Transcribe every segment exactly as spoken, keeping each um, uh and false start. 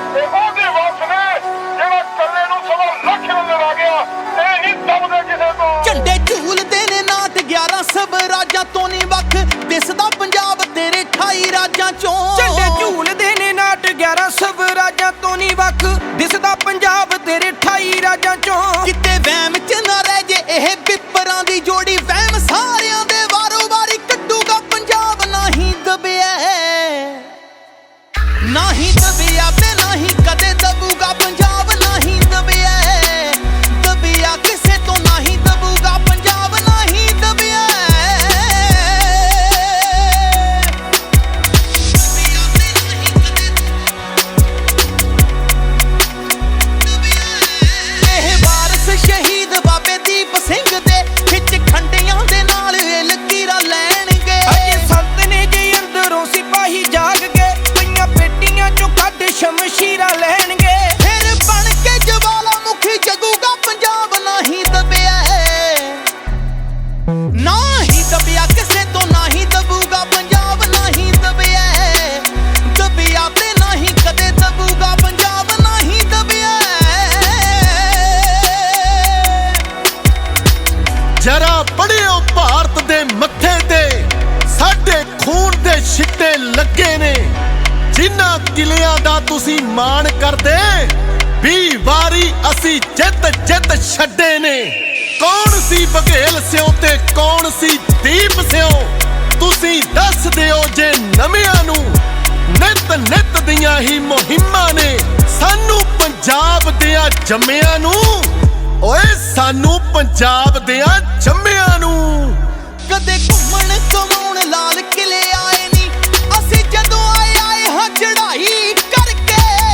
ਤੇ ਉਹਦੀ ਵਾਸਨੇ ਜਿਹੜਾ ਕੱਲੇ ਨੂੰ ਸਵਾ ਲੱਖ ਨਜ਼ਰ ਆ ਗਿਆ, ਇਹ ਨਹੀਂ ਦਬਦੇ ਕਿਸੇ ਤੋਂ। ਝੰਡੇ ਝੂਲਦੇ ਨੇ ਨਾਟ ਗਿਆਰਾਂ ਸਭ ਰਾਜਾਂ ਤੋਂ ਨਹੀਂ ਵੱਖ, ਦਿਸਦਾ ਪੰਜਾਬ ਤੇਰੇ ਅਠਾਈ ਰਾਜਾਂ ਚੋਂ। ਝੰਡੇ ਝੂਲਦੇ ਨੇ ਨਾਟ ਗਿਆਰਾਂ ਸਭ ਰਾਜਾਂ ਤੋਂ ਨਹੀਂ ਵੱਖ, ਦਿਸਦਾ ਪੰਜਾਬ ਤੇਰੇ ਅਠਾਈ ਰਾਜਾਂ ਚੋਂ। ਕਿਤੇ ਵਹਿਮ ਚ ਨਾ ਰਹਿ ਜੇ ਇਹ ਪਿੱਪਰਾਂ ਦੀ ਜੋੜੀ, ਵਹਿਮ ਸਾਰਿਆਂ ਦੇ ਵਾਰੋ ਵਾਰੀ ਕੱਢੂਗਾ ਪੰਜਾਬ। ਨਹੀਂ ਦਬਿਆ ਨਹੀਂ ਦਬਿਆ ਤੇ ਨਹੀਂ ਕਦੇ ਦਬੂਗਾ ਪੰਜਾਬ। ਨਹੀਂ ਦਬਿਆ ਦਬਿਆ ਕਿਸੇ ਤੋਂ ਨਹੀਂ ਦਬੂਗਾ ਪੰਜਾਬ। ਨਹੀਂ ਦਬਿਆ ਦਬਿਆ ਤੇ ਨਹੀਂ ਕਦੇ ਦਬਿਆ। ਇਹ ਵਾਰਸ ਸ਼ਹੀਦ ਬਾਬੇ ਦੀਪ ਸਿੰਘ ਦੇ ਖਿੱਚ ਖੰਡਿਆਂ ਦੇ ਨਾਲ ਇਹ ਲਕੀਰਾਂ ਲੈਣਗੇ। ਅਜੇ ਸੰਤ ਨੇ ਜੇ ਅੰਦਰੋਂ ਸਿਪਾਹੀ ਜਾਗ ਗਏ, ਪਈਆਂ ਪੇਟੀਆਂ ਚੋਂ ਕੱਢ ਸ਼ਮਸ਼ੀਰਾਂ ਲੈਣਗੇ। ਫਿਰ ਬਣ ਕੇ ਜਵਾਲਾਮੁਖੀ ਜਗੂਗਾ ਪੰਜਾਬ। ਨਹੀਂ ਦਬਿਆ ਨਹੀਂ ਦਬਿਆ ਕਿਸੇ ਤੋਂ ਨਹੀਂ ਦਬੂਗਾ ਪੰਜਾਬ। ਨਹੀਂ ਦਬਿਆ ਦਬਿਆ ਤੇ ਨਹੀਂ ਕਦੇ ਦਬੂਗਾ ਪੰਜਾਬ। ਨਹੀਂ ਦਬਿਆ ਜਰਾ ਪੜਿਓ ਭਾਰਤ ਦੇ ਮੱਥੇ ਤੇ ਸਾਡੇ ਖੂਨ ਦੇ ਛਿੱਟੇ ਲੱਗੇ ਨੇ। ਜਿਨ੍ਹਾਂ ਕਿਲਿਆਂ ਦਾ ਤੁਸੀਂ ਮਾਣ ਕਰਦੇ, ਵੀਹ ਵਾਰੀ ਅਸੀਂ ਜਿੱਤ ਜਿੱਤ ਛੱਡੇ ਨੇ। ਕੌਣ ਸੀ ਬਘੇਲ ਸਿਓ ਤੇ ਕੌਣ ਸੀ ਦੀਪ ਸਿਓ, ਤੁਸੀਂ ਦੱਸ ਦਿਓ ਜੇ ਨਵਿਆਂ ਨੂੰ। ਨਿਤ ਨਿਤ ਦੀਆਂ ਹੀ ਮੁਹਿੰਮਾਂ ਨੇ ਸਾਨੂੰ ਪੰਜਾਬ ਦਿਆਂ ਜੰਮਿਆਂ ਨੂੰ। ਓਏ ਸਾਨੂੰ ਪੰਜਾਬ ਦਿਆਂ ਜੰਮਿਆਂ ਨੂੰ। ਕਦੇ ਘੁੰਮਣ ਘਮਾਉਣ ਲਾਲ ਕਿਲੇ ਆਏ ਨਹੀਂ, ਅਸੀਂ ਜਦੋਂ ਆਏ ਆਏ ਹਾਂ ਚੜਾਈ ਕਰਕੇ।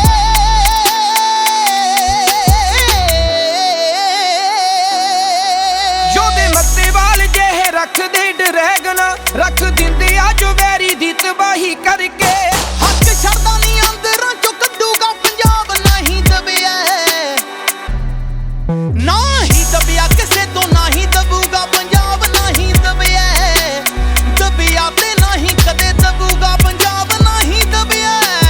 ਯੋਧੇ ਮੱਤੇ ਵਾਲ ਜਿਹੇ ਰੱਖਦੇ ਡਰੈਗਨ, ਰੱਖ ਦਿੰਦੇ ਆ ਜੋ ਵੈਰੀ ਦੀ ਤਬਾਹੀ ਕਰਕੇ। ਹੱਕ ਛੱਡਦਾ ਨਹੀਂ ਅੰਦਰਾਂ ਚੋਂ ਕੱਢੂਗਾ ਪੰਜਾਬ। ਨਹੀਂ ਦਬਿਆ ਨਹੀਂ ਦਬਿਆ ਕਿਸੇ ਤੋਂ ਨਹੀਂ ਦਬੂਗਾ ਪੰਜਾਬ। ਨਹੀਂ ਦਬਿਆ ਦਬਿਆ ਤੇ ਨਹੀਂ ਕਦੇ ਦਬੂਗਾ ਪੰਜਾਬ। ਨਹੀਂ ਦਬਿਆ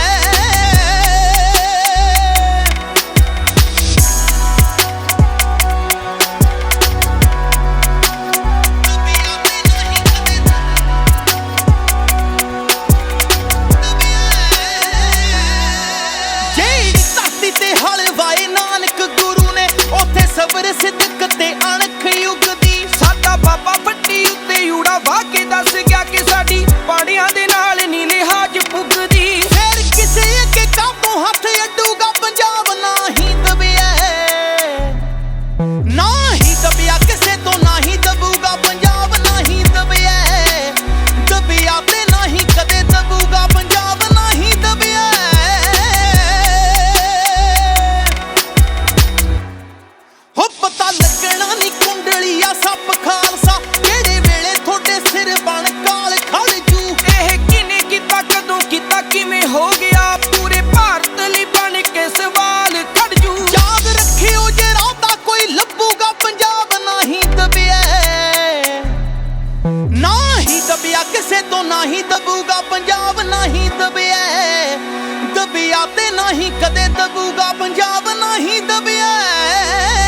ਦਬਿਆ ਤੇ ਨਹੀਂ ਕਦੇ ਜਿਹੜੀ ਧਰਤੀ ਤੇ ਹਲ ਵਾਏ ਨਾਨਕ ਗੁਰੂ ਨੇ, ਉੱਥੇ ਸਬਰ ਸਿੱਦਕ ਤੇ ਅਣਖ ਉਗਦੀ। ਸਾਡਾ ਬਾਬਾ ਫੱਟੀ ਉੱਤੇ ਊੜਾ ਵਾਹ ਕੇ ਦੱਸ ਗਿਆ ਕਿ ਸਾਡੀ ਪਾਣੀਆਂ ਦੇ ਨਾਲ ਨੀ ਲਿਹਾਜ਼ ਪੁੱਗਦੀ। ਫਿਰ ਕਿਸੇ ਅੱਗੇ ਕਾਬੂ ਹੱਥ ਅੱਡੂਗਾ ਪੰਜਾਬ। ਨਹੀਂ ਦਬਿਆ ਨਹੀਂ ਦਬਿਆ ਕਿਸੇ ਤੋਂ ਨਹੀਂ ਦਬੂਗਾ ਪੰਜਾਬ। ਨਹੀਂ ਦਬਿਆ ਦਬਿਆ ਤੇ ਨਹੀਂ ਕਦੇ ਦਬੂਗਾ ਪੰਜਾਬ। ਨਹੀਂ ਦਬਿਆ ਹੋ ਪਤਾ ਲੱਗਣਾ ਨੀ ਕੁੰਡਲੀਆ ਸੱਪ ਖਾਲਸਾ, ਕਿਹੜੇ ਵੇਲੇ ਤੁਹਾਡੇ ਸਿਰ ਬਣ ਕਾਲ ਖੜ ਜੂ। ਇਹ ਕਿਨੇ ਕੀਤਾ ਕਦੋਂ ਕੀਤਾ ਕਿਵੇਂ ਹੋ ਗਿਆ, ਪੂਰੇ ਭਾਰਤ ਲਈ ਬਣ ਕੇ ਸਵਾਲ ਖੜ ਜੂ। ਯਾਦ ਰੱਖਿਓ ਜੇ ਰਾਤਾ ਕੋਈ ਲੱਭੂਗਾ ਪੰਜਾਬ। ਨਹੀਂ ਦਬਿਆ ਨਹੀਂ ਦਬਿਆ ਕਿਸੇ ਤੋਂ ਨਹੀਂ ਦਬੂਗਾ ਪੰਜਾਬ। ਨਹੀਂ ਦਬਿਆ ਦਬਿਆ ਤੇ ਨਹੀਂ ਕਦੇ ਦਬੂਗਾ ਪੰਜਾਬ। ਨਹੀਂ ਦਬਿਆ